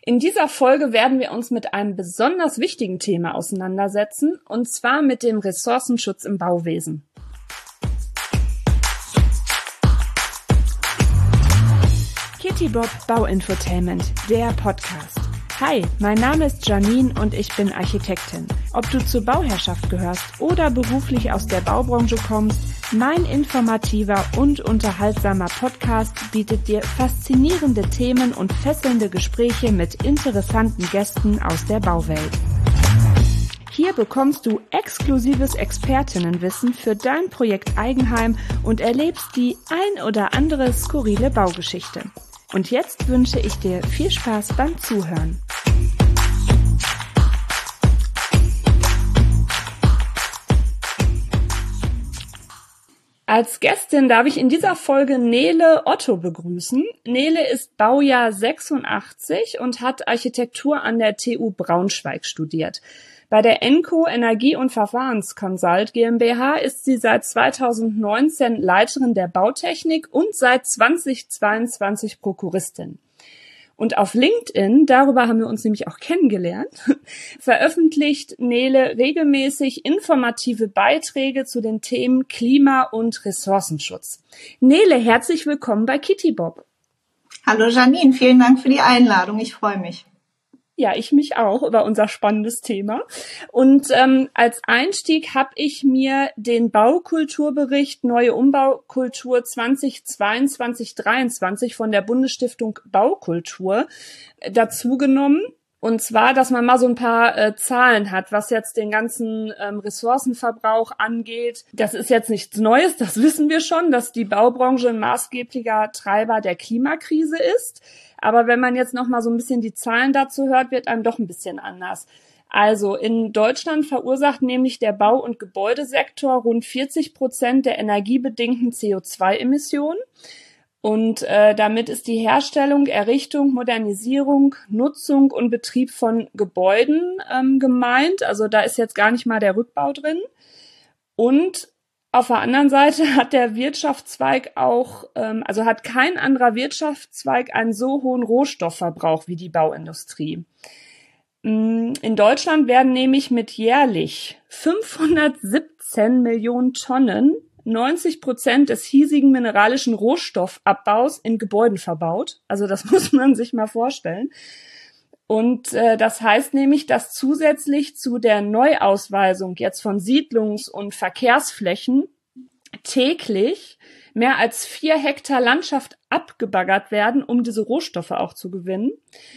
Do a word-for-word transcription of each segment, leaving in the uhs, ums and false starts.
In dieser Folge werden wir uns mit einem besonders wichtigen Thema auseinandersetzen, und zwar mit dem Ressourcenschutz im Bauwesen. Kitty Bob Bauinfotainment, der Podcast. Hi, mein Name ist Janine und ich bin Architektin. Ob du zur Bauherrschaft gehörst oder beruflich aus der Baubranche kommst, mein informativer und unterhaltsamer Podcast bietet dir faszinierende Themen und fesselnde Gespräche mit interessanten Gästen aus der Bauwelt. Hier bekommst du exklusives Expertinnenwissen für dein Projekt Eigenheim und erlebst die ein oder andere skurrile Baugeschichte. Und jetzt wünsche ich dir viel Spaß beim Zuhören. Als Gästin darf ich in dieser Folge Nele Otto begrüßen. Nele ist Baujahr sechsundachtzig und hat Architektur an der T U Braunschweig studiert. Bei der Enco Energie- und Verfahrenskonsult GmbH ist sie seit zweitausendneunzehn Leiterin der Bautechnik und seit zweitausendzweiundzwanzig Prokuristin. Und auf LinkedIn, darüber haben wir uns nämlich auch kennengelernt, veröffentlicht Nele regelmäßig informative Beiträge zu den Themen Klima- und Ressourcenschutz. Nele, herzlich willkommen bei Kitty Bob. Hallo Janine, vielen Dank für die Einladung, ich freue mich. Ja, ich mich auch über unser spannendes Thema. Und ähm, als Einstieg habe ich mir den Baukulturbericht Neue Umbaukultur zweitausendzweiundzwanzig dreiundzwanzig von der Bundesstiftung Baukultur dazu genommen. Und zwar, dass man mal so ein paar äh, Zahlen hat, was jetzt den ganzen ähm, Ressourcenverbrauch angeht. Das ist jetzt nichts Neues, das wissen wir schon, dass die Baubranche ein maßgeblicher Treiber der Klimakrise ist. Aber wenn man jetzt noch mal so ein bisschen die Zahlen dazu hört, wird einem doch ein bisschen anders. Also in Deutschland verursacht nämlich der Bau- und Gebäudesektor rund vierzig Prozent der energiebedingten C O zwei Emissionen. Und äh, damit ist die Herstellung, Errichtung, Modernisierung, Nutzung und Betrieb von Gebäuden ähm, gemeint. Also da ist jetzt gar nicht mal der Rückbau drin. Und auf der anderen Seite hat der Wirtschaftszweig auch, ähm, also hat kein anderer Wirtschaftszweig einen so hohen Rohstoffverbrauch wie die Bauindustrie. In Deutschland werden nämlich mit jährlich fünfhundertsiebzehn Millionen Tonnen neunzig Prozent des hiesigen mineralischen Rohstoffabbaus in Gebäuden verbaut. Also das muss man sich mal vorstellen. Und äh, das heißt nämlich, dass zusätzlich zu der Neuausweisung jetzt von Siedlungs- und Verkehrsflächen täglich mehr als vier Hektar Landschaft abgebaggert werden, um diese Rohstoffe auch zu gewinnen.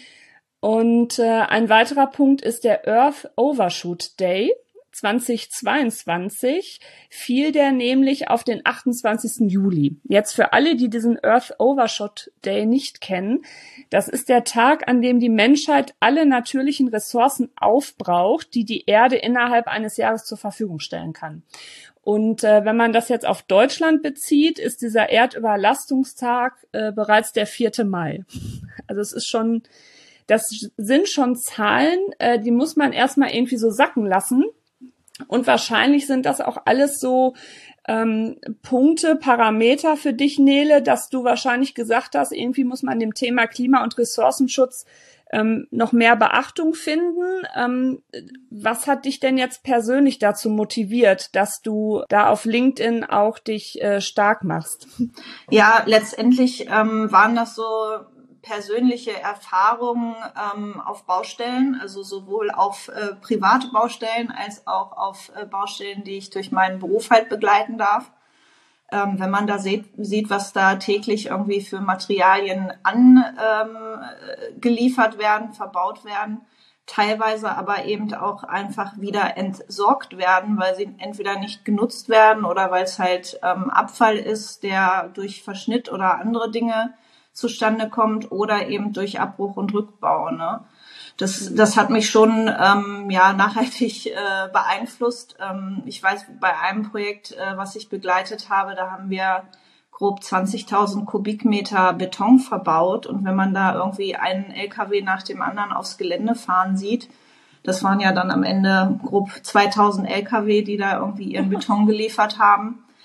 Und äh, ein weiterer Punkt ist der Earth Overshoot Day. zweitausendzweiundzwanzig fiel der nämlich auf den achtundzwanzigsten Juli. Jetzt für alle, die diesen Earth Overshoot Day nicht kennen, das ist der Tag, an dem die Menschheit alle natürlichen Ressourcen aufbraucht, die die Erde innerhalb eines Jahres zur Verfügung stellen kann. Und äh, wenn man das jetzt auf Deutschland bezieht, ist dieser Erdüberlastungstag äh, bereits der vierte Mai. Also es ist schon, das sind schon Zahlen, äh, die muss man erstmal irgendwie so sacken lassen. Und wahrscheinlich sind das auch alles so ähm, Punkte, Parameter für dich, Nele, dass du wahrscheinlich gesagt hast, irgendwie muss man dem Thema Klima- und Ressourcenschutz ähm, noch mehr Beachtung finden. Ähm, was hat dich denn jetzt persönlich dazu motiviert, dass du da auf LinkedIn auch dich äh, stark machst? Ja, letztendlich ähm, waren das so persönliche Erfahrungen ähm, auf Baustellen, also sowohl auf äh, private Baustellen als auch auf äh, Baustellen, die ich durch meinen Beruf halt begleiten darf. Ähm, wenn man da sieht, sieht, was da täglich irgendwie für Materialien angeliefert ähm, werden, verbaut werden, teilweise aber eben auch einfach wieder entsorgt werden, weil sie entweder nicht genutzt werden oder weil es halt ähm, Abfall ist, der durch Verschnitt oder andere Dinge zustande kommt oder eben durch Abbruch und Rückbau. Ne? Das, das hat mich schon ähm, ja nachhaltig äh, beeinflusst. Ähm, ich weiß, bei einem Projekt, äh, was ich begleitet habe, da haben wir grob zwanzigtausend Kubikmeter Beton verbaut. Und wenn man da irgendwie einen L K W nach dem anderen aufs Gelände fahren sieht, das waren ja dann am Ende grob zweitausend L K W, die da irgendwie ihren Beton geliefert haben.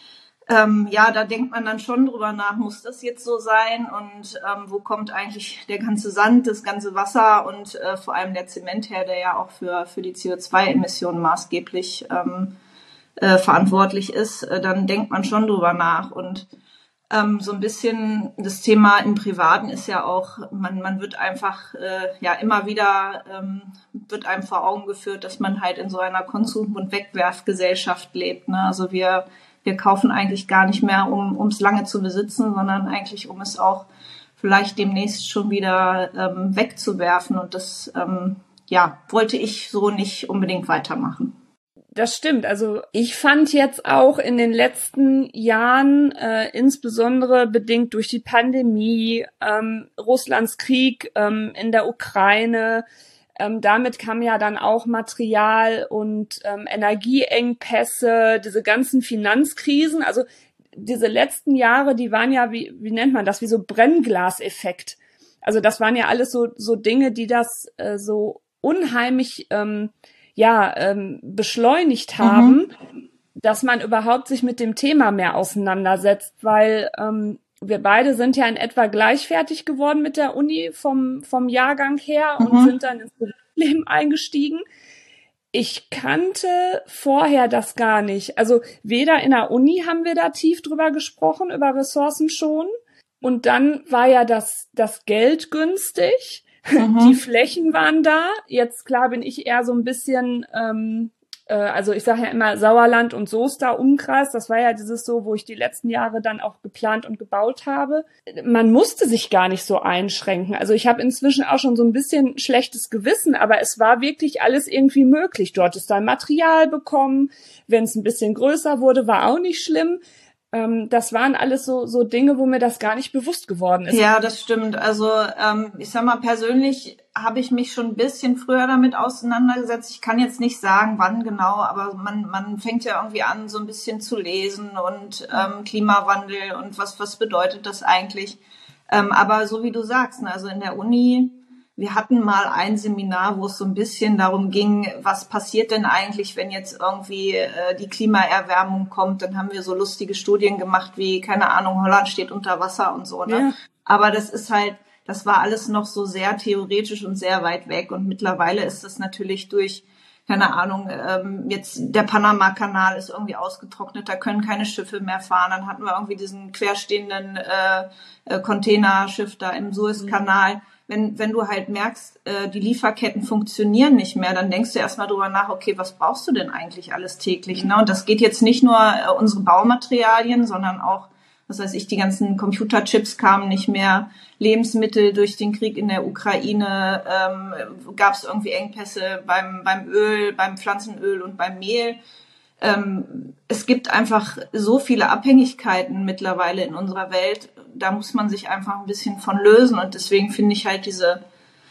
Ähm, ja, da denkt man dann schon drüber nach, muss das jetzt so sein und ähm, wo kommt eigentlich der ganze Sand, das ganze Wasser und äh, vor allem der Zement her, der ja auch für, für die C O zwei Emissionen maßgeblich ähm, äh, verantwortlich ist, äh, dann denkt man schon drüber nach. Und ähm, so ein bisschen das Thema im Privaten ist ja auch, man, man wird einfach äh, ja immer wieder, ähm, wird einem vor Augen geführt, dass man halt in so einer Konsum- und Wegwerfgesellschaft lebt. Ne? Also wir Wir kaufen eigentlich gar nicht mehr, um ums lange zu besitzen, sondern eigentlich, um es auch vielleicht demnächst schon wieder ähm, wegzuwerfen. Und das, ähm, ja, wollte ich so nicht unbedingt weitermachen. Das stimmt. Also ich fand jetzt auch in den letzten Jahren, äh, insbesondere bedingt durch die Pandemie, ähm, Russlands Krieg ähm, in der Ukraine, Ähm, damit kam ja dann auch Material- und ähm, Energieengpässe, diese ganzen Finanzkrisen. Also diese letzten Jahre, die waren ja, wie, wie nennt man das, wie so Brennglaseffekt. Also das waren ja alles so, so Dinge, die das äh, so unheimlich ähm, ja, ähm, beschleunigt haben, mhm. dass man überhaupt sich mit dem Thema mehr auseinandersetzt, weil ähm, wir beide sind ja in etwa gleich fertig geworden mit der Uni vom, vom Jahrgang her und mhm. sind dann ins Berufsleben eingestiegen. Ich kannte vorher das gar nicht. Also weder in der Uni haben wir da tief drüber gesprochen, über Ressourcen schon. Und dann war ja das, das Geld günstig. Mhm. Die Flächen waren da. Jetzt, klar, bin ich eher so ein bisschen... Ähm, also ich sage ja immer Sauerland und Soester Umkreis, das war ja dieses so, wo ich die letzten Jahre dann auch geplant und gebaut habe. Man musste sich gar nicht so einschränken. Also ich habe inzwischen auch schon so ein bisschen schlechtes Gewissen, aber es war wirklich alles irgendwie möglich. Du hattest dein Material bekommen, wenn es ein bisschen größer wurde, war auch nicht schlimm. Das waren alles so so Dinge, wo mir das gar nicht bewusst geworden ist. Ja, das stimmt. Also ähm, ich sag mal, persönlich habe ich mich schon ein bisschen früher damit auseinandergesetzt. Ich kann jetzt nicht sagen, wann genau, aber man man fängt ja irgendwie an, so ein bisschen zu lesen und ähm, Klimawandel und was was bedeutet das eigentlich. Ähm, aber so wie du sagst, ne, also in der Uni, wir hatten mal ein Seminar, wo es so ein bisschen darum ging, was passiert denn eigentlich, wenn jetzt irgendwie äh, die Klimaerwärmung kommt. Dann haben wir so lustige Studien gemacht wie, keine Ahnung, Holland steht unter Wasser und so. Ne? Ja. Aber das ist halt, das war alles noch so sehr theoretisch und sehr weit weg. Und mittlerweile ist das natürlich durch, keine Ahnung, ähm, jetzt der Panama-Kanal ist irgendwie ausgetrocknet, da können keine Schiffe mehr fahren. Dann hatten wir irgendwie diesen querstehenden äh, äh, Containerschiff da im Suezkanal. Mhm. Wenn, wenn du halt merkst, äh, die Lieferketten funktionieren nicht mehr, dann denkst du erstmal drüber nach, okay, was brauchst du denn eigentlich alles täglich? Ne? Und das geht jetzt nicht nur äh, unsere Baumaterialien, sondern auch, was weiß ich, die ganzen Computerchips kamen nicht mehr, Lebensmittel durch den Krieg in der Ukraine, ähm, gab es irgendwie Engpässe beim, beim Öl, beim Pflanzenöl und beim Mehl. Ähm, es gibt einfach so viele Abhängigkeiten mittlerweile in unserer Welt, da muss man sich einfach ein bisschen von lösen und deswegen finde ich halt diese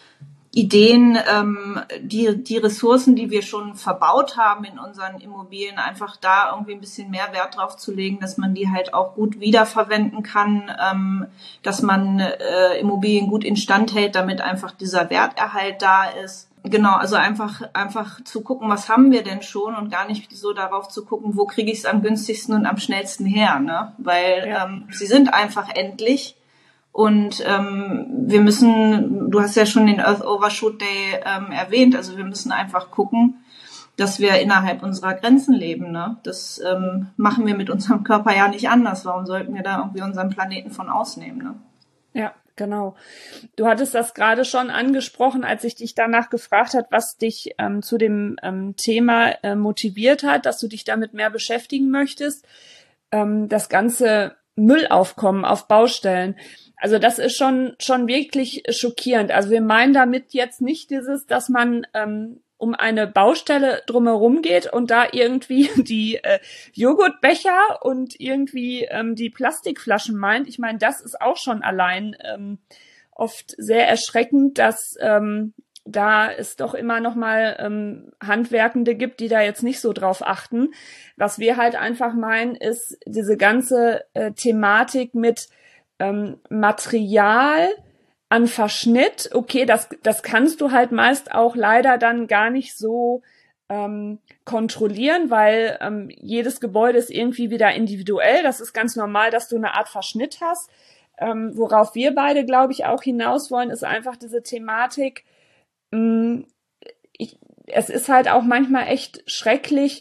Ideen, ähm, die, die Ressourcen, die wir schon verbaut haben in unseren Immobilien, einfach da irgendwie ein bisschen mehr Wert drauf zu legen, dass man die halt auch gut wiederverwenden kann, ähm, dass man äh, Immobilien gut instand hält, damit einfach dieser Werterhalt da ist. Genau, also einfach einfach zu gucken, was haben wir denn schon und gar nicht so darauf zu gucken, wo kriege ich es am günstigsten und am schnellsten her, ne? Weil ja. ähm, sie sind einfach endlich und ähm, wir müssen, du hast ja schon den Earth Overshoot Day ähm, erwähnt, also wir müssen einfach gucken, dass wir innerhalb unserer Grenzen leben, ne? Das ähm, machen wir mit unserem Körper ja nicht anders. Warum sollten wir da irgendwie unseren Planeten von ausnehmen, ne? Ja. Genau. Du hattest das gerade schon angesprochen, als ich dich danach gefragt habe, was dich ähm, zu dem ähm, Thema äh, motiviert hat, dass du dich damit mehr beschäftigen möchtest. Ähm, das ganze Müllaufkommen auf Baustellen. Also das ist schon schon wirklich schockierend. Also wir meinen damit jetzt nicht dieses, dass man ähm, um eine Baustelle drumherum geht und da irgendwie die äh, Joghurtbecher und irgendwie ähm, die Plastikflaschen meint. Ich meine, das ist auch schon allein ähm, oft sehr erschreckend, dass ähm, da es doch immer noch mal ähm, Handwerkende gibt, die da jetzt nicht so drauf achten. Was wir halt einfach meinen, ist diese ganze äh, Thematik mit ähm, Material an Verschnitt, okay, das das kannst du halt meist auch leider dann gar nicht so ähm, kontrollieren, weil ähm, jedes Gebäude ist irgendwie wieder individuell. Das ist ganz normal, dass du eine Art Verschnitt hast. Ähm, worauf wir beide, glaube ich, auch hinaus wollen, ist einfach diese Thematik, mh, ich, es ist halt auch manchmal echt schrecklich,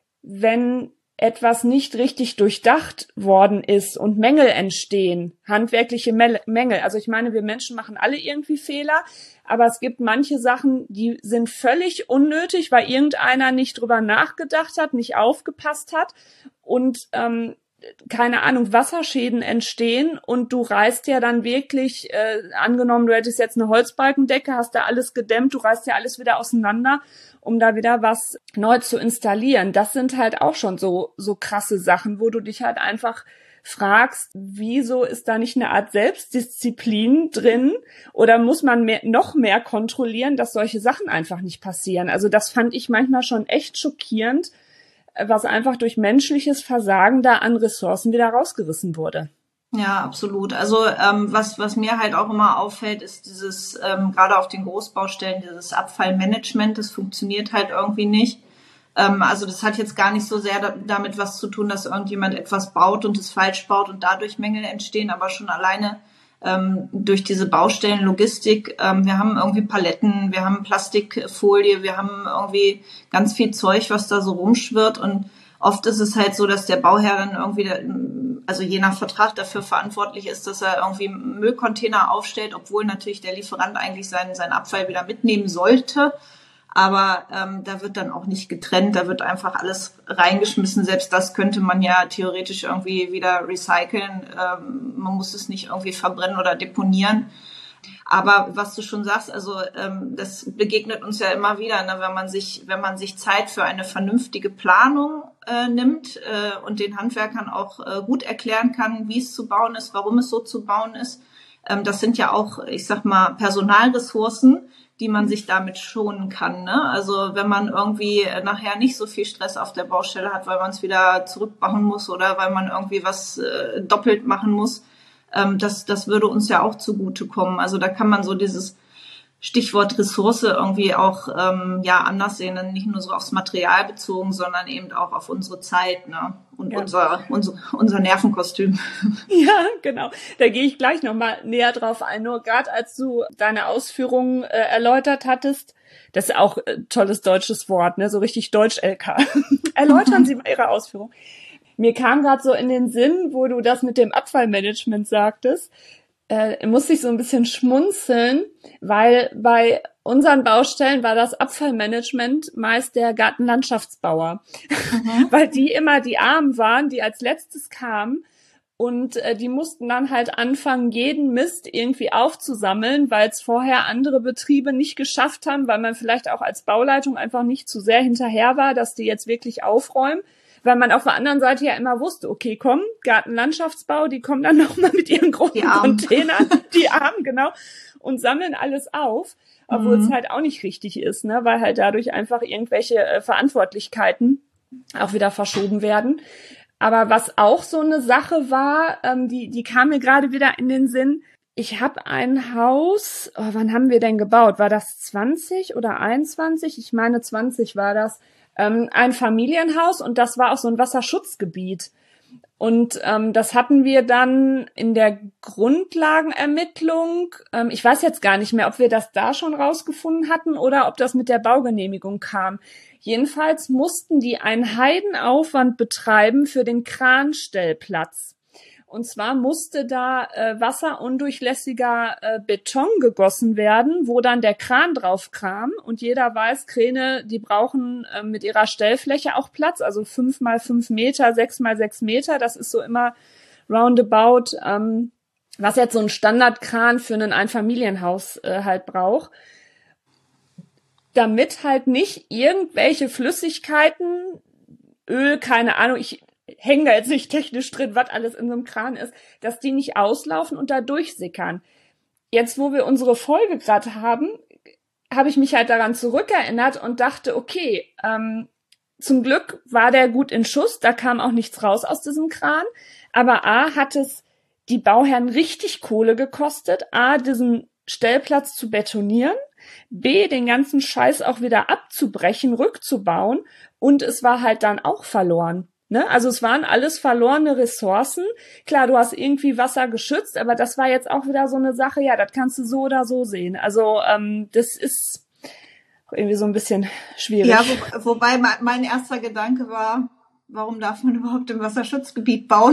wenn etwas nicht richtig durchdacht worden ist und Mängel entstehen, handwerkliche Mängel. Also ich meine, wir Menschen machen alle irgendwie Fehler, aber es gibt manche Sachen, die sind völlig unnötig, weil irgendeiner nicht drüber nachgedacht hat, nicht aufgepasst hat und ähm, keine Ahnung, Wasserschäden entstehen und du reißt ja dann wirklich, äh, angenommen, du hättest jetzt eine Holzbalkendecke, hast da alles gedämmt, du reißt ja alles wieder auseinander, um da wieder was neu zu installieren. Das sind halt auch schon so so krasse Sachen, wo du dich halt einfach fragst, wieso ist da nicht eine Art Selbstdisziplin drin oder muss man mehr, noch mehr kontrollieren, dass solche Sachen einfach nicht passieren. Also das fand ich manchmal schon echt schockierend, was einfach durch menschliches Versagen da an Ressourcen wieder rausgerissen wurde. Ja, absolut. Also ähm, was was mir halt auch immer auffällt, ist dieses, ähm, gerade auf den Großbaustellen, dieses Abfallmanagement, das funktioniert halt irgendwie nicht. Ähm, also das hat jetzt gar nicht so sehr da, damit was zu tun, dass irgendjemand etwas baut und es falsch baut und dadurch Mängel entstehen, aber schon alleine ähm, durch diese Baustellenlogistik. Ähm, wir haben irgendwie Paletten, wir haben Plastikfolie, wir haben irgendwie ganz viel Zeug, was da so rumschwirrt und oft ist es halt so, dass der Bauherr dann irgendwie, also je nach Vertrag dafür verantwortlich ist, dass er irgendwie Müllcontainer aufstellt, obwohl natürlich der Lieferant eigentlich seinen, seinen Abfall wieder mitnehmen sollte. Aber ähm, da wird dann auch nicht getrennt, da wird einfach alles reingeschmissen. Selbst das könnte man ja theoretisch irgendwie wieder recyceln. Ähm, man muss es nicht irgendwie verbrennen oder deponieren. Aber was du schon sagst, also ähm, das begegnet uns ja immer wieder, ne, wenn man sich, wenn man sich Zeit für eine vernünftige Planung äh, nimmt äh, und den Handwerkern auch äh, gut erklären kann, wie es zu bauen ist, warum es so zu bauen ist. Ähm, das sind ja auch, ich sag mal, Personalressourcen, die man sich damit schonen kann. Ne? Also wenn man irgendwie nachher nicht so viel Stress auf der Baustelle hat, weil man es wieder zurückbauen muss oder weil man irgendwie was äh, doppelt machen muss, ähm, das, das würde uns ja auch zugutekommen. Also da kann man so dieses Stichwort Ressource irgendwie auch ähm, ja anders sehen, dann nicht nur so aufs Material bezogen, sondern eben auch auf unsere Zeit, ne? Und ja. unser, unser unser Nervenkostüm. Ja, genau. Da gehe ich gleich nochmal näher drauf ein. Nur gerade als du deine Ausführungen äh, erläutert hattest, das ist auch ein tolles deutsches Wort, ne? So richtig Deutsch-L K. Erläutern Sie mal Ihre Ausführung. Mir kam gerade so in den Sinn, wo du das mit dem Abfallmanagement sagtest, äh, musste ich so ein bisschen schmunzeln, weil bei unseren Baustellen war das Abfallmanagement meist der Gartenlandschaftsbauer, mhm. weil die immer die Armen waren, die als letztes kamen und äh, die mussten dann halt anfangen, jeden Mist irgendwie aufzusammeln, weil es vorher andere Betriebe nicht geschafft haben, weil man vielleicht auch als Bauleitung einfach nicht zu sehr hinterher war, dass die jetzt wirklich aufräumen. Weil man auf der anderen Seite ja immer wusste, okay, komm, Gartenlandschaftsbau, die kommen dann nochmal mit ihren großen Containern, die Armen, genau, und sammeln alles auf, obwohl mhm. es halt auch nicht richtig ist, ne, weil halt dadurch einfach irgendwelche äh, Verantwortlichkeiten auch wieder verschoben werden. Aber was auch so eine Sache war, ähm, die, die kam mir gerade wieder in den Sinn. Ich habe ein Haus, oh, wann haben wir denn gebaut? War das zwanzig oder einundzwanzig? Ich meine zwanzig war das. Ein Familienhaus und das war auch so ein Wasserschutzgebiet. Und ähm, das hatten wir dann in der Grundlagenermittlung, ähm, ich weiß jetzt gar nicht mehr, ob wir das da schon rausgefunden hatten oder ob das mit der Baugenehmigung kam. Jedenfalls mussten die einen Heidenaufwand betreiben für den Kranstellplatz. Und zwar musste da äh, wasserundurchlässiger äh, Beton gegossen werden, wo dann der Kran drauf kam. Und jeder weiß, Kräne, die brauchen äh, mit ihrer Stellfläche auch Platz. Also fünf mal fünf Meter, sechs mal sechs Meter. Das ist so immer roundabout, ähm, was jetzt so ein Standardkran für ein Einfamilienhaus äh, halt braucht. Damit halt nicht irgendwelche Flüssigkeiten, Öl, keine Ahnung, ich hängen da jetzt nicht technisch drin, was alles in so einem Kran ist, dass die nicht auslaufen und da durchsickern. Jetzt, wo wir unsere Folge gerade haben, habe ich mich halt daran zurückerinnert und dachte, okay, ähm, zum Glück war der gut in Schuss, da kam auch nichts raus aus diesem Kran, aber A, hat es die Bauherren richtig Kohle gekostet, A, diesen Stellplatz zu betonieren, B, den ganzen Scheiß auch wieder abzubrechen, rückzubauen und es war halt dann auch verloren. Ne? Also es waren alles verlorene Ressourcen. Klar, du hast irgendwie Wasser geschützt, aber das war jetzt auch wieder so eine Sache, ja, das kannst du so oder so sehen. Also ähm, das ist irgendwie so ein bisschen schwierig. Ja, wo, wobei mein erster Gedanke war, warum darf man überhaupt im Wasserschutzgebiet bauen?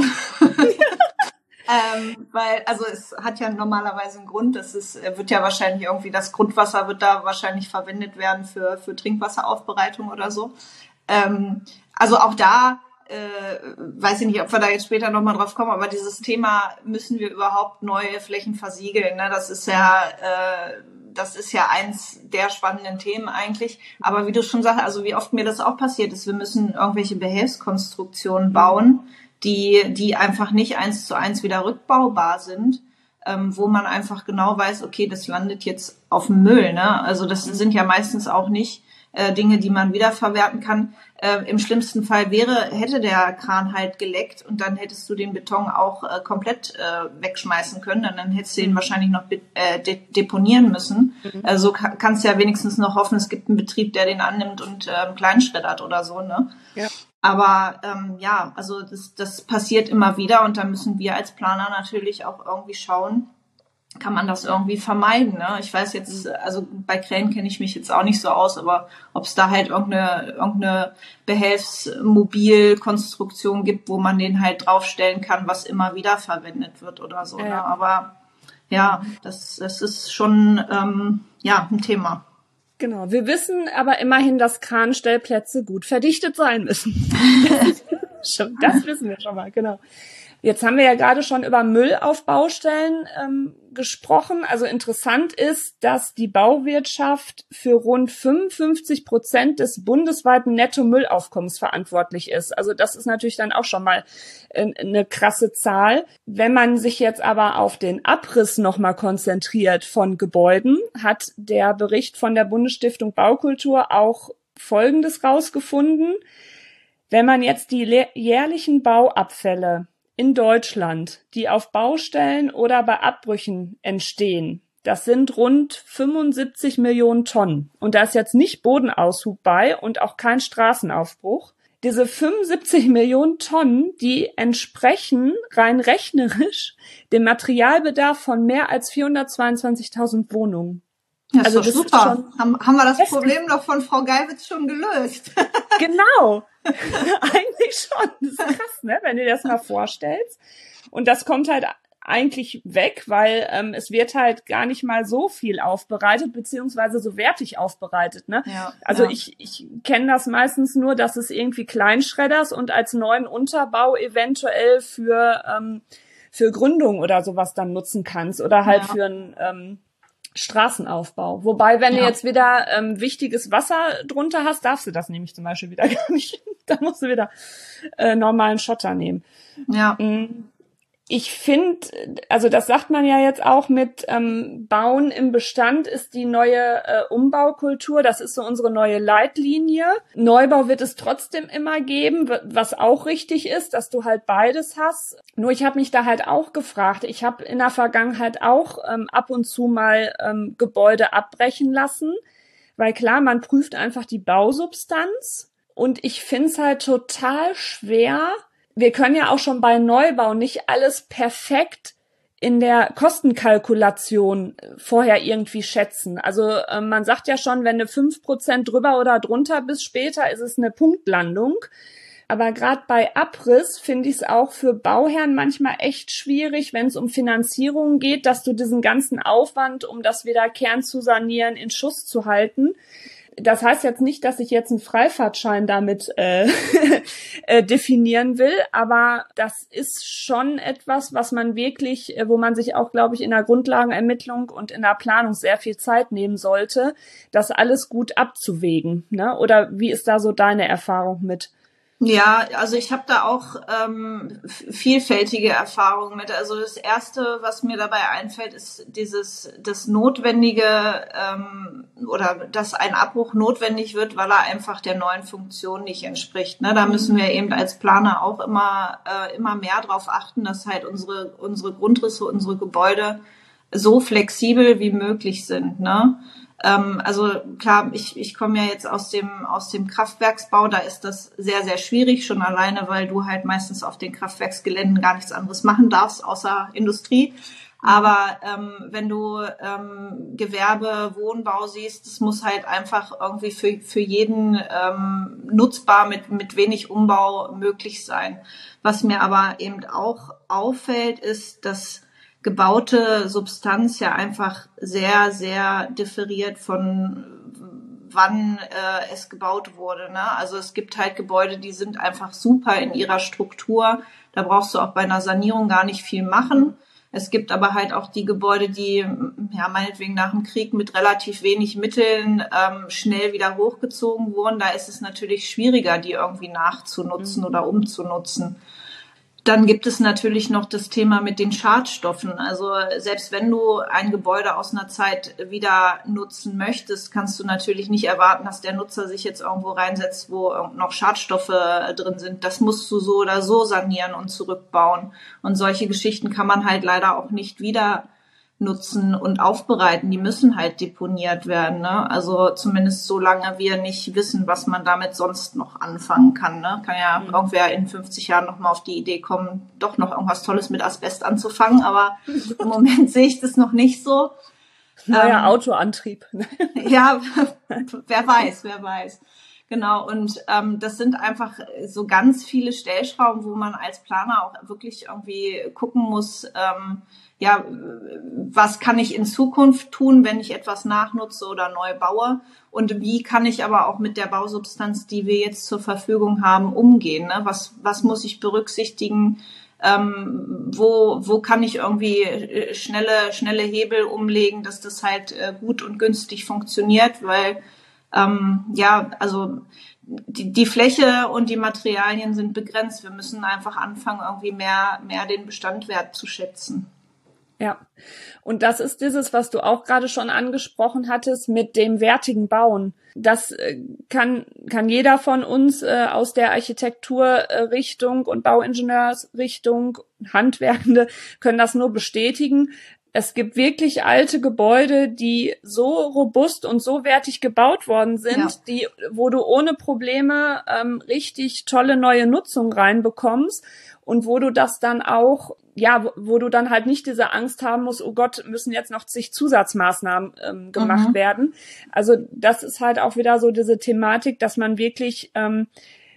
ähm, weil, also es hat ja normalerweise einen Grund. Es ist, wird ja wahrscheinlich irgendwie, das Grundwasser wird da wahrscheinlich verwendet werden für, für Trinkwasseraufbereitung oder so. Ähm, also auch da, äh, weiß ich nicht, ob wir da jetzt später nochmal drauf kommen, aber dieses Thema, müssen wir überhaupt neue Flächen versiegeln, ne? Das ist ja, äh, das ist ja eins der spannenden Themen eigentlich. Aber wie du schon sagst, also wie oft mir das auch passiert ist, wir müssen irgendwelche Behelfskonstruktionen bauen, die, die einfach nicht eins zu eins wieder rückbaubar sind, ähm, wo man einfach genau weiß, okay, das landet jetzt auf dem Müll, ne? Also das sind ja meistens auch nicht äh, Dinge, die man wiederverwerten kann. Äh, Im schlimmsten Fall wäre, hätte der Kran halt geleckt und dann hättest du den Beton auch äh, komplett äh, wegschmeißen können und dann hättest du ihn wahrscheinlich noch äh, de- deponieren müssen. Mhm. Also ka- kannst ja wenigstens noch hoffen, es gibt einen Betrieb, der den annimmt und äh, kleinschreddert oder so, ne? Ja. Aber ähm, ja, also das, das passiert immer wieder und da müssen wir als Planer natürlich auch irgendwie schauen, kann man das irgendwie vermeiden, ne? Ich weiß jetzt, also bei Kränen kenne ich mich jetzt auch nicht so aus, aber ob es da halt irgendeine, irgendeine Behelfsmobilkonstruktion gibt, wo man den halt draufstellen kann, was immer wieder verwendet wird oder so, ja. Ne? Aber ja, das, das ist schon ähm, ja ein Thema. Genau, wir wissen aber immerhin, dass Kranstellplätze gut verdichtet sein müssen. Das wissen wir schon mal, genau. Jetzt haben wir ja gerade schon über Müll auf Baustellen ähm, gesprochen. Also interessant ist, dass die Bauwirtschaft für rund fünfundfünfzig Prozent des bundesweiten Netto-Müllaufkommens verantwortlich ist. Also das ist natürlich dann auch schon mal äh, eine krasse Zahl. Wenn man sich jetzt aber auf den Abriss nochmal konzentriert von Gebäuden, hat der Bericht von der Bundesstiftung Baukultur auch Folgendes rausgefunden. Wenn man jetzt die le- jährlichen Bauabfälle in Deutschland, die auf Baustellen oder bei Abbrüchen entstehen, das sind rund fünfundsiebzig Millionen Tonnen. Und da ist jetzt nicht Bodenaushub bei und auch kein Straßenaufbruch. Diese fünfundsiebzig Millionen Tonnen, die entsprechen rein rechnerisch dem Materialbedarf von mehr als vierhundertzweiundzwanzigtausend Wohnungen. Ja, also das super. Ist schon haben, haben wir das heftig. Problem doch von Frau Geiwitz schon gelöst. Genau. Eigentlich schon. Das ist krass, ne? Wenn du dir das mal vorstellst. Und das kommt halt eigentlich weg, weil ähm, es wird halt gar nicht mal so viel aufbereitet, beziehungsweise so wertig aufbereitet, ne? Ja, also ja. ich ich kenne das meistens nur, dass es irgendwie Kleinschredders und als neuen Unterbau eventuell für ähm, für Gründung oder sowas dann nutzen kannst oder halt ja. für ein ähm, Straßenaufbau. Wobei, wenn ja. du jetzt wieder ähm, wichtiges Wasser drunter hast, darfst du das nämlich zum Beispiel wieder gar nicht. Da musst du wieder äh, normalen Schotter nehmen. Ja. Ich finde, also das sagt man ja jetzt auch mit ähm, Bauen im Bestand ist die neue äh, Umbaukultur. Das ist so unsere neue Leitlinie. Neubau wird es trotzdem immer geben, was auch richtig ist, dass du halt beides hast. Nur ich habe mich da halt auch gefragt. Ich habe in der Vergangenheit auch ähm, ab und zu mal ähm, Gebäude abbrechen lassen, weil klar, man prüft einfach die Bausubstanz. Und ich finde es halt total schwer. Wir können ja auch schon bei Neubau nicht alles perfekt in der Kostenkalkulation vorher irgendwie schätzen. Also äh, man sagt ja schon, wenn du fünf Prozent drüber oder drunter bist später, ist es eine Punktlandung. Aber gerade bei Abriss finde ich es auch für Bauherren manchmal echt schwierig, wenn es um Finanzierung geht, dass du diesen ganzen Aufwand, um das wieder Kern zu sanieren, in Schuss zu halten. Das heißt jetzt nicht, dass ich jetzt einen Freifahrtschein damit äh, äh, definieren will, aber das ist schon etwas, was man wirklich, wo man sich auch, glaube ich, in der Grundlagenermittlung und in der Planung sehr viel Zeit nehmen sollte, das alles gut abzuwägen, ne? Oder wie ist da so deine Erfahrung mit? Ja, also ich habe da auch ähm, vielfältige Erfahrungen mit. Also das Erste, was mir dabei einfällt, ist dieses das Notwendige ähm, oder dass ein Abbruch notwendig wird, weil er einfach der neuen Funktion nicht entspricht. Ne? Da müssen wir eben als Planer auch immer äh, immer mehr drauf achten, dass halt unsere unsere Grundrisse, unsere Gebäude so flexibel wie möglich sind. Ne? Ähm, also klar, ich, ich komme ja jetzt aus dem, aus dem Kraftwerksbau, da ist das sehr, sehr schwierig, schon alleine, weil du halt meistens auf den Kraftwerksgeländen gar nichts anderes machen darfst, außer Industrie. Aber ähm, wenn du ähm, Gewerbe, Wohnbau siehst, das muss halt einfach irgendwie für, für jeden ähm, nutzbar mit, mit wenig Umbau möglich sein. Was mir aber eben auch auffällt, ist, dass gebaute Substanz ja einfach sehr, sehr differiert von wann äh, es gebaut wurde. Ne? Also es gibt halt Gebäude, die sind einfach super in ihrer Struktur. Da brauchst du auch bei einer Sanierung gar nicht viel machen. Es gibt aber halt auch die Gebäude, die ja meinetwegen nach dem Krieg mit relativ wenig Mitteln ähm, schnell wieder hochgezogen wurden. Da ist es natürlich schwieriger, die irgendwie nachzunutzen mhm. oder umzunutzen. Dann gibt es natürlich noch das Thema mit den Schadstoffen. Also selbst wenn du ein Gebäude aus einer Zeit wieder nutzen möchtest, kannst du natürlich nicht erwarten, dass der Nutzer sich jetzt irgendwo reinsetzt, wo noch Schadstoffe drin sind. Das musst du so oder so sanieren und zurückbauen. Und solche Geschichten kann man halt leider auch nicht wieder nutzen und aufbereiten. Die müssen halt deponiert werden. Ne? Also zumindest solange wir nicht wissen, was man damit sonst noch anfangen kann. Ne? Kann ja mhm. irgendwer in fünfzig Jahren nochmal auf die Idee kommen, doch noch irgendwas Tolles mit Asbest anzufangen. Aber im Moment sehe ich das noch nicht so. Neuer ähm, Autoantrieb. Ja, wer weiß, wer weiß. Genau, und ähm, das sind einfach so ganz viele Stellschrauben, wo man als Planer auch wirklich irgendwie gucken muss, ähm, ja, was kann ich in Zukunft tun, wenn ich etwas nachnutze oder neu baue? Und wie kann ich aber auch mit der Bausubstanz, die wir jetzt zur Verfügung haben, umgehen? Ne? Was, was muss ich berücksichtigen? Ähm, wo, wo kann ich irgendwie schnelle, schnelle Hebel umlegen, dass das halt äh, gut und günstig funktioniert? Weil, ähm, ja, also, die, die Fläche und die Materialien sind begrenzt. Wir müssen einfach anfangen, irgendwie mehr, mehr den Bestandwert zu schätzen. Ja, und das ist dieses, was du auch gerade schon angesprochen hattest, mit dem wertigen Bauen. Das äh, kann kann jeder von uns äh, aus der Architekturrichtung und Bauingenieursrichtung, Handwerkende, können das nur bestätigen. Es gibt wirklich alte Gebäude, die so robust und so wertig gebaut worden sind, ja. die, wo du ohne Probleme ähm, richtig tolle neue Nutzung reinbekommst und wo du das dann auch, ja, wo, wo du dann halt nicht diese Angst haben musst, oh Gott, müssen jetzt noch zig Zusatzmaßnahmen ähm, gemacht mhm. werden. Also das ist halt auch wieder so diese Thematik, dass man wirklich ähm,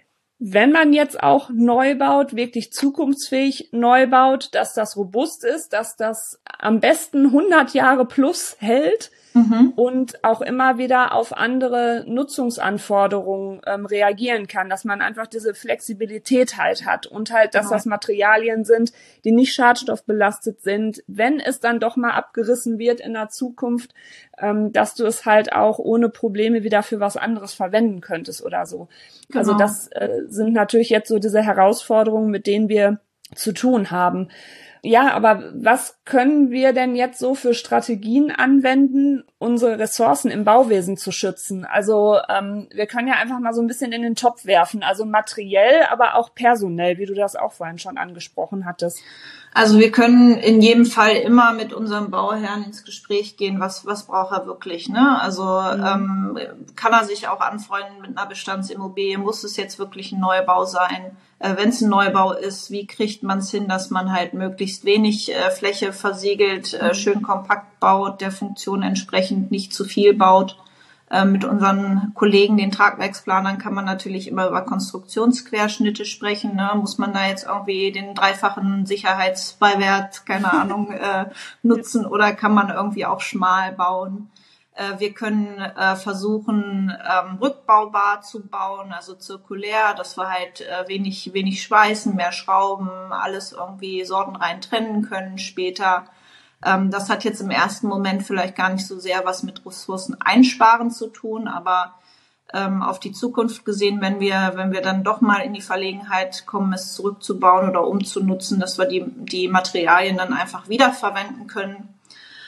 wenn man jetzt auch neu baut, wirklich zukunftsfähig neu baut, dass das robust ist, dass das am besten hundert Jahre plus hält mhm. und auch immer wieder auf andere Nutzungsanforderungen ähm, reagieren kann, dass man einfach diese Flexibilität halt hat und halt, dass genau. das Materialien sind, die nicht schadstoffbelastet sind, wenn es dann doch mal abgerissen wird in der Zukunft, ähm, dass du es halt auch ohne Probleme wieder für was anderes verwenden könntest oder so. Genau. Also das äh, sind natürlich jetzt so diese Herausforderungen, mit denen wir zu tun haben. Ja, aber was können wir denn jetzt so für Strategien anwenden, unsere Ressourcen im Bauwesen zu schützen? Also ähm, wir können ja einfach mal so ein bisschen in den Topf werfen, also materiell, aber auch personell, wie du das auch vorhin schon angesprochen hattest. Also wir können in jedem Fall immer mit unserem Bauherrn ins Gespräch gehen, was was braucht er wirklich, ne? Also mhm. ähm, kann er sich auch anfreunden mit einer Bestandsimmobilie? Muss es jetzt wirklich ein Neubau sein? Äh, wenn es ein Neubau ist, wie kriegt man es hin, dass man halt möglichst wenig äh, Fläche versiegelt, äh, schön kompakt baut, der Funktion entsprechend nicht zu viel baut? Mit unseren Kollegen, den Tragwerksplanern, kann man natürlich immer über Konstruktionsquerschnitte sprechen. Ne? Muss man da jetzt irgendwie den dreifachen Sicherheitsbeiwert, keine Ahnung, äh, nutzen oder kann man irgendwie auch schmal bauen? Äh, wir können äh, versuchen, ähm, rückbaubar zu bauen, also zirkulär, dass wir halt äh, wenig, wenig schweißen, mehr Schrauben, alles irgendwie sortenrein trennen können später. Das hat jetzt im ersten Moment vielleicht gar nicht so sehr was mit Ressourcen einsparen zu tun, aber ähm, auf die Zukunft gesehen, wenn wir, wenn wir dann doch mal in die Verlegenheit kommen, es zurückzubauen oder umzunutzen, dass wir die, die Materialien dann einfach wiederverwenden können.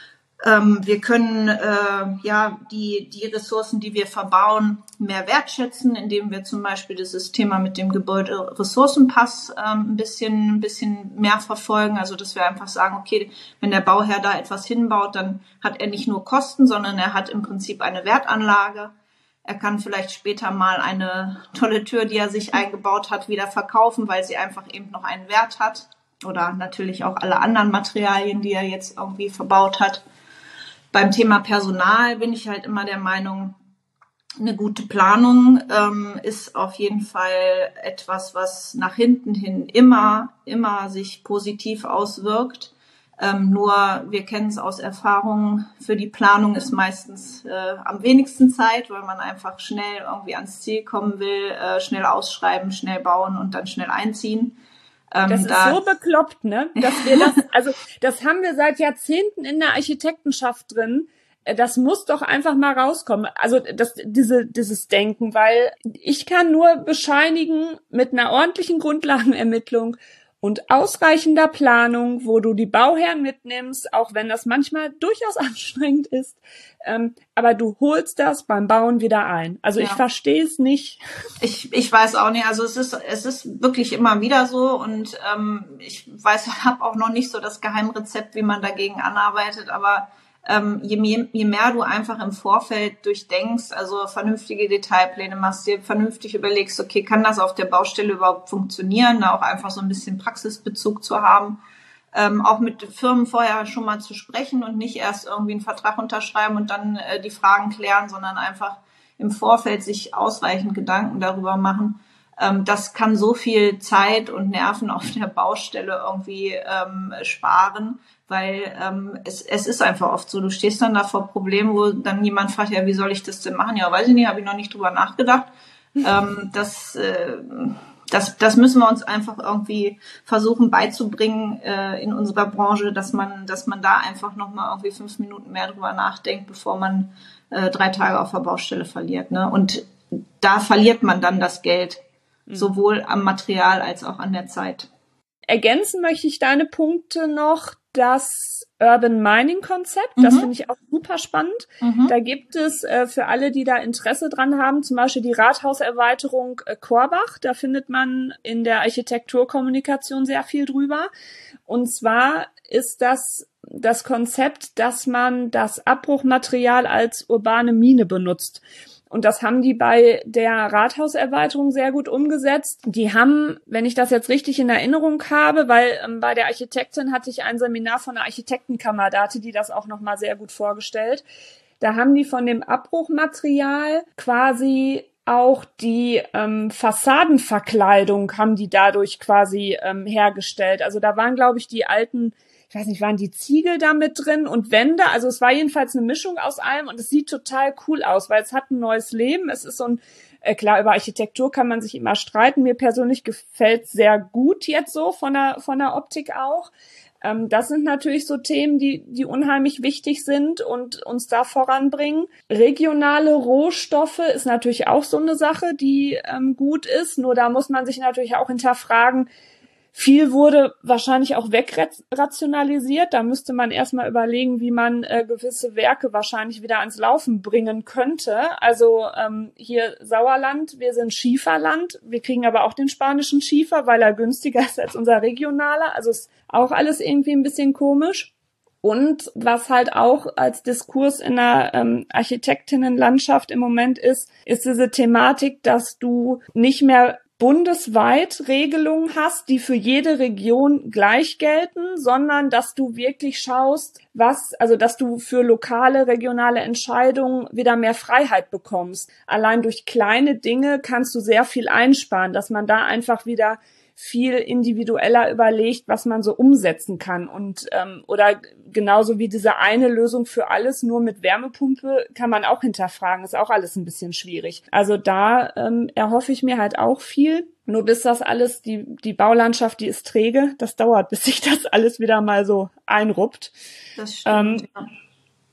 Ähm, wir können äh, ja die die Ressourcen, die wir verbauen, mehr wertschätzen, indem wir zum Beispiel dieses Thema mit dem Gebäuderessourcenpass ähm, ein bisschen ein bisschen mehr verfolgen. Also dass wir einfach sagen, okay, wenn der Bauherr da etwas hinbaut, dann hat er nicht nur Kosten, sondern er hat im Prinzip eine Wertanlage. Er kann vielleicht später mal eine tolle Tür, die er sich eingebaut hat, wieder verkaufen, weil sie einfach eben noch einen Wert hat. Oder natürlich auch alle anderen Materialien, die er jetzt irgendwie verbaut hat. Beim Thema Personal bin ich halt immer der Meinung, eine gute Planung ähm, ist auf jeden Fall etwas, was nach hinten hin immer, immer sich positiv auswirkt. Ähm, nur wir kennen es aus Erfahrung, für die Planung ist meistens äh, am wenigsten Zeit, weil man einfach schnell irgendwie ans Ziel kommen will, äh, schnell ausschreiben, schnell bauen und dann schnell einziehen. Ähm, das ist da so bekloppt, ne? Dass wir das, also das haben wir seit Jahrzehnten in der Architektenschaft drin. Das muss doch einfach mal rauskommen. Also das, diese, dieses Denken, weil ich kann nur bescheinigen mit einer ordentlichen Grundlagenermittlung und ausreichender Planung, wo du die Bauherren mitnimmst, auch wenn das manchmal durchaus anstrengend ist. Ähm, aber du holst das beim Bauen wieder ein. Also ja. Ich verstehe es nicht. Ich ich weiß auch nicht. Also es ist es ist wirklich immer wieder so und ähm, ich weiß, habe auch noch nicht so das Geheimrezept, wie man dagegen anarbeitet. Aber ähm, je, mehr, je mehr du einfach im Vorfeld durchdenkst, also vernünftige Detailpläne machst, dir vernünftig überlegst, okay, kann das auf der Baustelle überhaupt funktionieren, da auch einfach so ein bisschen Praxisbezug zu haben, ähm, auch mit Firmen vorher schon mal zu sprechen und nicht erst irgendwie einen Vertrag unterschreiben und dann äh, die Fragen klären, sondern einfach im Vorfeld sich ausreichend Gedanken darüber machen. Ähm, das kann so viel Zeit und Nerven auf der Baustelle irgendwie ähm, sparen, weil ähm, es, es ist einfach oft so, du stehst dann da vor Problemen, wo dann jemand fragt, ja, wie soll ich das denn machen? Ja, weiß ich nicht, habe ich noch nicht drüber nachgedacht. ähm, das, äh, das, das müssen wir uns einfach irgendwie versuchen beizubringen äh, in unserer Branche, dass man, dass man da einfach nochmal irgendwie fünf Minuten mehr drüber nachdenkt, bevor man äh, drei Tage auf der Baustelle verliert. Ne? Und da verliert man dann das Geld, mhm. sowohl am Material als auch an der Zeit. Ergänzen möchte ich deine Punkte noch, das Urban Mining Konzept, mhm. das finde ich auch super spannend. Mhm. Da gibt es äh, für alle, die da Interesse dran haben, zum Beispiel die Rathauserweiterung äh, Korbach. Da findet man in der Architekturkommunikation sehr viel drüber. Und zwar ist das das Konzept, dass man das Abbruchmaterial als urbane Mine benutzt. Und das haben die bei der Rathauserweiterung sehr gut umgesetzt. Die haben, wenn ich das jetzt richtig in Erinnerung habe, weil ähm, bei der Architektin hatte ich ein Seminar von der Architektenkammer, da hatte die das auch nochmal sehr gut vorgestellt. Da haben die von dem Abbruchmaterial quasi auch die ähm, Fassadenverkleidung haben die dadurch quasi ähm, hergestellt. Also da waren, glaube ich, die alten, ich weiß nicht, waren die Ziegel da mit drin und Wände? Also es war jedenfalls eine Mischung aus allem und es sieht total cool aus, weil es hat ein neues Leben. Es ist so ein, äh, klar, über Architektur kann man sich immer streiten. Mir persönlich gefällt es sehr gut jetzt so von der, von der Optik auch. Ähm, das sind natürlich so Themen, die, die unheimlich wichtig sind und uns da voranbringen. Regionale Rohstoffe ist natürlich auch so eine Sache, die ähm, gut ist. Nur da muss man sich natürlich auch hinterfragen, viel wurde wahrscheinlich auch wegrationalisiert. Da müsste man erstmal überlegen, wie man äh, gewisse Werke wahrscheinlich wieder ans Laufen bringen könnte. Also ähm, hier Sauerland, wir sind Schieferland. Wir kriegen aber auch den spanischen Schiefer, weil er günstiger ist als unser regionaler. Also ist auch alles irgendwie ein bisschen komisch. Und was halt auch als Diskurs in der ähm, Architektinnenlandschaft im Moment ist, ist diese Thematik, dass du nicht mehr bundesweit Regelungen hast, die für jede Region gleich gelten, sondern dass du wirklich schaust, was, also dass du für lokale, regionale Entscheidungen wieder mehr Freiheit bekommst. Allein durch kleine Dinge kannst du sehr viel einsparen, dass man da einfach wieder viel individueller überlegt, was man so umsetzen kann. Und ähm, oder genauso wie diese eine Lösung für alles, nur mit Wärmepumpe, kann man auch hinterfragen. Ist auch alles ein bisschen schwierig. Also da ähm, erhoffe ich mir halt auch viel. Nur bis das alles, die die Baulandschaft, die ist träge. Das dauert, bis sich das alles wieder mal so einruppt. Das stimmt, ähm, ja.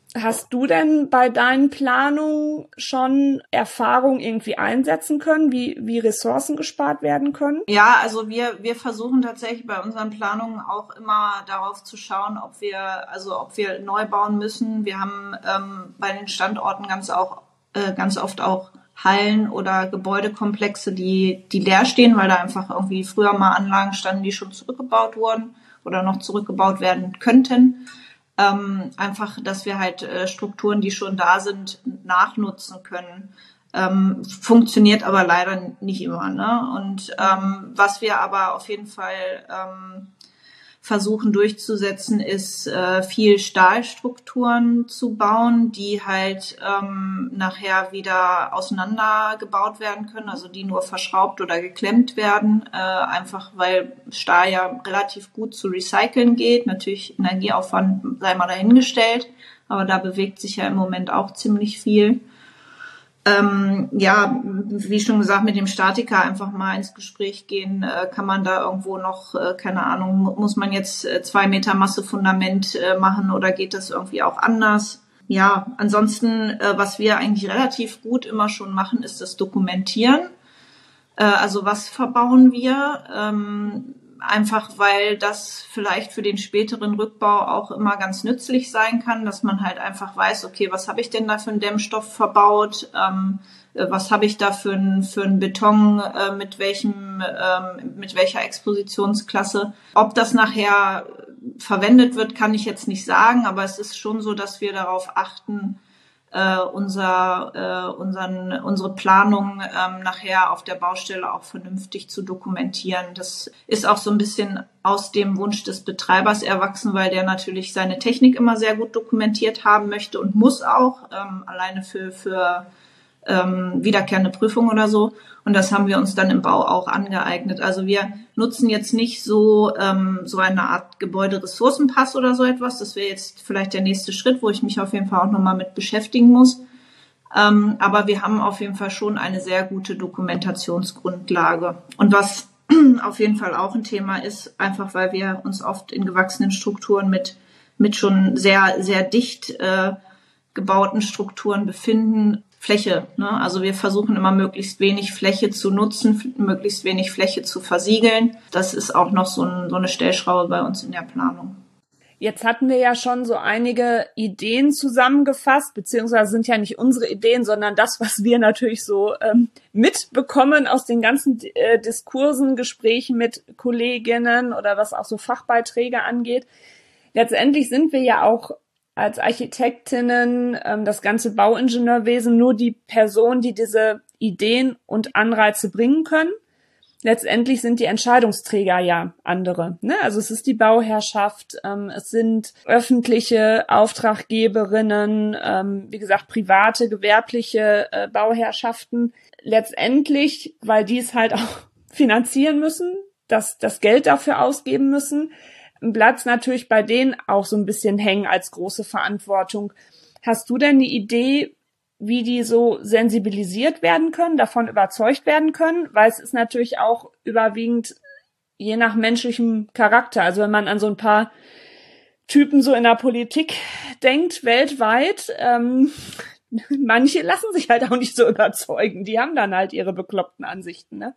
Hast du denn bei deinen Planungen schon Erfahrung irgendwie einsetzen können, wie, wie Ressourcen gespart werden können? Ja, also wir, wir versuchen tatsächlich bei unseren Planungen auch immer darauf zu schauen, ob wir, also ob wir neu bauen müssen. Wir haben ähm, bei den Standorten ganz auch, äh, ganz oft auch Hallen oder Gebäudekomplexe, die, die leer stehen, weil da einfach irgendwie früher mal Anlagen standen, die schon zurückgebaut wurden oder noch zurückgebaut werden könnten. Ähm, einfach, dass wir halt äh, Strukturen, die schon da sind, nachnutzen können. Ähm, funktioniert aber leider nicht immer, ne? Und ähm, was wir aber auf jeden Fall ähm, versuchen durchzusetzen, ist äh, viel Stahlstrukturen zu bauen, die halt ähm, nachher wieder auseinandergebaut werden können, also die nur verschraubt oder geklemmt werden, äh, einfach weil Stahl ja relativ gut zu recyceln geht. Natürlich Energieaufwand sei mal dahingestellt, aber da bewegt sich ja im Moment auch ziemlich viel. Ähm, ja, wie schon gesagt, mit dem Statiker einfach mal ins Gespräch gehen. Äh, kann man da irgendwo noch, äh, keine Ahnung, muss man jetzt äh, zwei Meter Massefundament äh, machen oder geht das irgendwie auch anders? Ja, ansonsten, äh, was wir eigentlich relativ gut immer schon machen, ist das Dokumentieren. Äh, also was verbauen wir? Ähm, Einfach weil das vielleicht für den späteren Rückbau auch immer ganz nützlich sein kann, dass man halt einfach weiß, okay, was habe ich denn da für einen Dämmstoff verbaut, ähm, was habe ich da für einen für einen Beton, äh, mit welchem ähm, mit welcher Expositionsklasse. Ob das nachher verwendet wird, kann ich jetzt nicht sagen, aber es ist schon so, dass wir darauf achten, äh, unser, äh, unseren, unsere Planung ähm, nachher auf der Baustelle auch vernünftig zu dokumentieren. Das ist auch so ein bisschen aus dem Wunsch des Betreibers erwachsen, weil der natürlich seine Technik immer sehr gut dokumentiert haben möchte und muss auch, ähm, alleine für, für ähm, wiederkehrende Prüfung oder so. Und das haben wir uns dann im Bau auch angeeignet. Also wir nutzen jetzt nicht so ähm, so eine Art Gebäuderessourcenpass oder so etwas. Das wäre jetzt vielleicht der nächste Schritt, wo ich mich auf jeden Fall auch nochmal mit beschäftigen muss. Ähm, aber wir haben auf jeden Fall schon eine sehr gute Dokumentationsgrundlage. Und was auf jeden Fall auch ein Thema ist, einfach weil wir uns oft in gewachsenen Strukturen mit mit schon sehr, sehr dicht äh, gebauten Strukturen befinden, Fläche, ne? Also wir versuchen immer möglichst wenig Fläche zu nutzen, möglichst wenig Fläche zu versiegeln. Das ist auch noch so, ein, so eine Stellschraube bei uns in der Planung. Jetzt hatten wir ja schon so einige Ideen zusammengefasst, beziehungsweise sind ja nicht unsere Ideen, sondern das, was wir natürlich so ähm, mitbekommen aus den ganzen äh, Diskursen, Gesprächen mit Kolleginnen oder was auch so Fachbeiträge angeht. Letztendlich sind wir ja auch als Architektinnen, ähm, das ganze Bauingenieurwesen, nur die Person, die diese Ideen und Anreize bringen können. Letztendlich sind die Entscheidungsträger ja andere, ne? Also es ist die Bauherrschaft, ähm, es sind öffentliche Auftraggeberinnen, ähm, wie gesagt, private, gewerbliche äh, Bauherrschaften. Letztendlich, weil die es halt auch finanzieren müssen, das, das Geld dafür ausgeben müssen, bleibt es natürlich bei denen auch so ein bisschen hängen als große Verantwortung. Hast du denn eine Idee, wie die so sensibilisiert werden können, davon überzeugt werden können? Weil es ist natürlich auch überwiegend je nach menschlichem Charakter. Also wenn man an so ein paar Typen so in der Politik denkt, weltweit, ähm, manche lassen sich halt auch nicht so überzeugen. Die haben dann halt ihre bekloppten Ansichten, ne?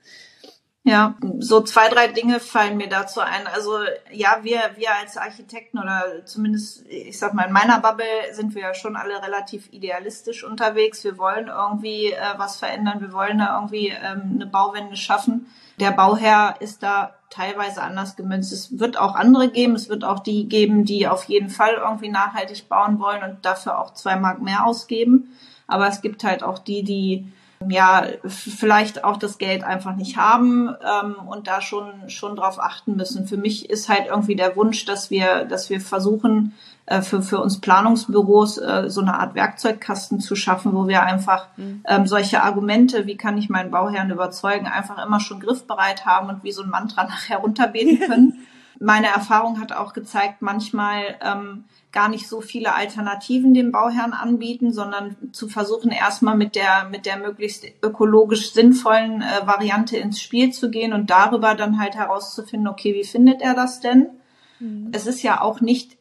Ja, so zwei, drei Dinge fallen mir dazu ein. Also ja, wir wir als Architekten oder zumindest, ich sag mal, in meiner Bubble sind wir ja schon alle relativ idealistisch unterwegs. Wir wollen irgendwie äh, was verändern, wir wollen da irgendwie ähm, eine Bauwende schaffen. Der Bauherr ist da teilweise anders gemünzt. Es wird auch andere geben, es wird auch die geben, die auf jeden Fall irgendwie nachhaltig bauen wollen und dafür auch zwei Mark mehr ausgeben. Aber es gibt halt auch die, die ja vielleicht auch das Geld einfach nicht haben ähm, und da schon schon drauf achten müssen. Für mich ist halt irgendwie der Wunsch, dass wir dass wir versuchen äh, für für uns Planungsbüros äh, so eine Art Werkzeugkasten zu schaffen, wo wir einfach ähm, solche Argumente, wie kann ich meinen Bauherrn überzeugen, einfach immer schon griffbereit haben und wie so ein Mantra nachher runterbeten können. Meine Erfahrung hat auch gezeigt, manchmal ähm, gar nicht so viele Alternativen dem Bauherrn anbieten, sondern zu versuchen, erstmal mit der mit der möglichst ökologisch sinnvollen äh, Variante ins Spiel zu gehen und darüber dann halt herauszufinden, okay, wie findet er das denn? Mhm. Es ist ja auch nicht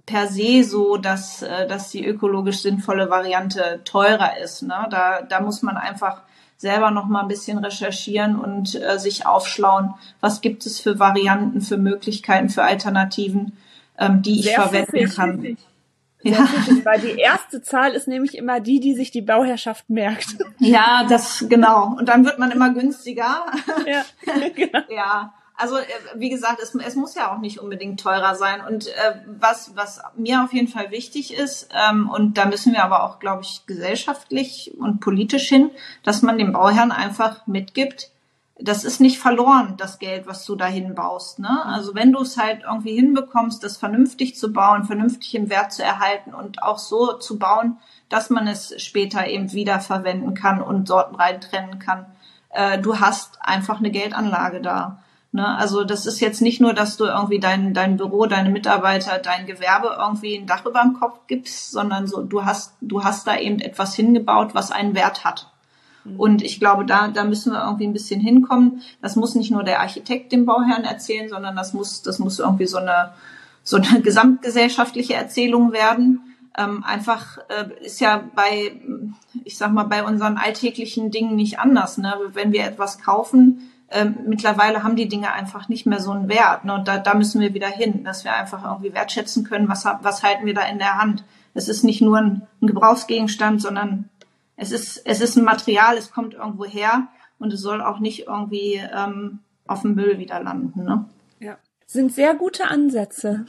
per se so, dass, dass die ökologisch sinnvolle Variante teurer ist. Ne? Da, da muss man einfach selber noch mal ein bisschen recherchieren und äh, sich aufschlauen, was gibt es für Varianten, für Möglichkeiten, für Alternativen, ähm, die ich Sehr verwenden pfiffig. kann. Sehr Ja. pfiffig, weil die erste Zahl ist nämlich immer die, die sich die Bauherrschaft merkt. Ja, das genau. Und dann wird man immer günstiger. Ja, genau. Ja. Also wie gesagt, es, es muss ja auch nicht unbedingt teurer sein. Und äh, was, was mir auf jeden Fall wichtig ist, ähm, und da müssen wir aber auch, glaube ich, gesellschaftlich und politisch hin, dass man dem Bauherrn einfach mitgibt, das ist nicht verloren, das Geld, was du dahin baust. Ne? Also wenn du es halt irgendwie hinbekommst, das vernünftig zu bauen, vernünftig im Wert zu erhalten und auch so zu bauen, dass man es später eben wieder verwenden kann und Sorten reintrennen kann, äh, du hast einfach eine Geldanlage da. Ne, also das ist jetzt nicht nur, dass du irgendwie dein, dein Büro, deine Mitarbeiter, dein Gewerbe irgendwie ein Dach über dem Kopf gibst, sondern so du hast du hast da eben etwas hingebaut, was einen Wert hat. Mhm. Und ich glaube, da da müssen wir irgendwie ein bisschen hinkommen. Das muss nicht nur der Architekt dem Bauherrn erzählen, sondern das muss das muss irgendwie so eine so eine gesamtgesellschaftliche Erzählung werden. Ähm, einfach äh, ist ja bei ich sag mal bei unseren alltäglichen Dingen nicht anders. Ne? Wenn wir etwas kaufen, Ähm, mittlerweile haben die Dinge einfach nicht mehr so einen Wert. Ne? Und da, da müssen wir wieder hin, dass wir einfach irgendwie wertschätzen können, was, was halten wir da in der Hand. Es ist nicht nur ein, ein Gebrauchsgegenstand, sondern es ist, es ist ein Material, es kommt irgendwo her und es soll auch nicht irgendwie ähm, auf dem Müll wieder landen. Ne? Ja, sind sehr gute Ansätze.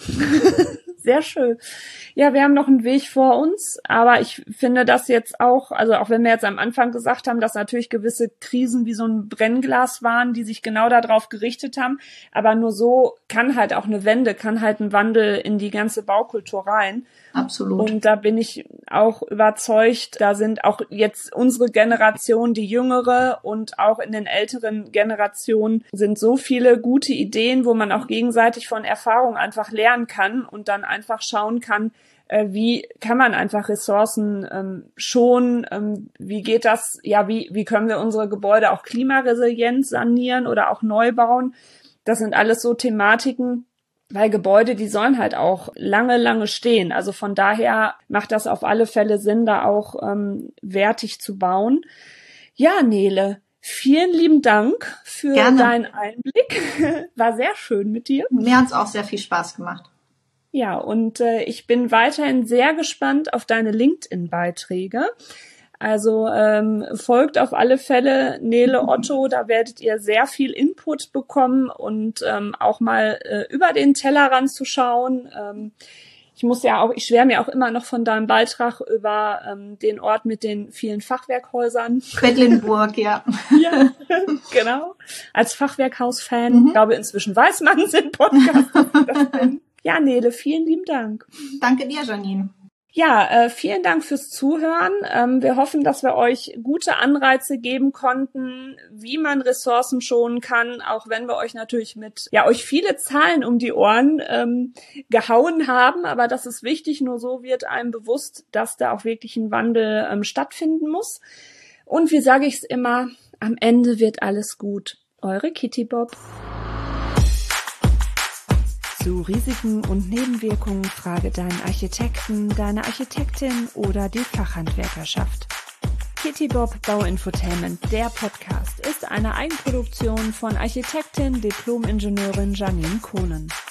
Sehr schön. Ja, wir haben noch einen Weg vor uns, aber ich finde das jetzt auch, also auch wenn wir jetzt am Anfang gesagt haben, dass natürlich gewisse Krisen wie so ein Brennglas waren, die sich genau darauf gerichtet haben, aber nur so kann halt auch eine Wende, kann halt ein Wandel in die ganze Baukultur rein. Absolut. Und da bin ich auch überzeugt, da sind auch jetzt unsere Generation, die jüngere und auch in den älteren Generationen sind so viele gute Ideen, wo man auch gegenseitig von Erfahrung einfach lernen kann und dann einfach schauen kann, äh, wie kann man einfach Ressourcen ähm, schonen, ähm, wie geht das, ja, wie, wie können wir unsere Gebäude auch klimaresilient sanieren oder auch neu bauen. Das sind alles so Thematiken, weil Gebäude, die sollen halt auch lange, lange stehen. Also von daher macht das auf alle Fälle Sinn, da auch ähm, wertig zu bauen. Ja, Nele, vielen lieben Dank für Gerne. deinen Einblick. War sehr schön mit dir. Mir hat's auch sehr viel Spaß gemacht. Ja, und äh, ich bin weiterhin sehr gespannt auf deine LinkedIn-Beiträge. Also ähm, folgt auf alle Fälle Nele Otto, da werdet ihr sehr viel Input bekommen und ähm, auch mal äh, über den Tellerrand zu schauen. Ähm, ich muss ja auch, ich schwärme ja auch immer noch von deinem Beitrag über ähm, den Ort mit den vielen Fachwerkhäusern. Quedlinburg, ja. Ja, genau. Als Fachwerkhaus-Fan, Mhm. ich glaube, inzwischen weiß man es im Podcast. dass ich das bin. Ja, Nele, vielen lieben Dank. Danke dir, Janine. Ja, äh, vielen Dank fürs Zuhören. Ähm, wir hoffen, dass wir euch gute Anreize geben konnten, wie man Ressourcen schonen kann, auch wenn wir euch natürlich mit, ja, euch viele Zahlen um die Ohren ähm, gehauen haben. Aber das ist wichtig, nur so wird einem bewusst, dass da auch wirklich ein Wandel ähm, stattfinden muss. Und wie sage ich es immer, am Ende wird alles gut. Eure Kitty Bob. Zu Risiken und Nebenwirkungen frage deinen Architekten, deine Architektin oder die Fachhandwerkerschaft. Kitty Bob Bauinfotainment, der Podcast, ist eine Eigenproduktion von Architektin, Diplom-Ingenieurin Janine Kohnen.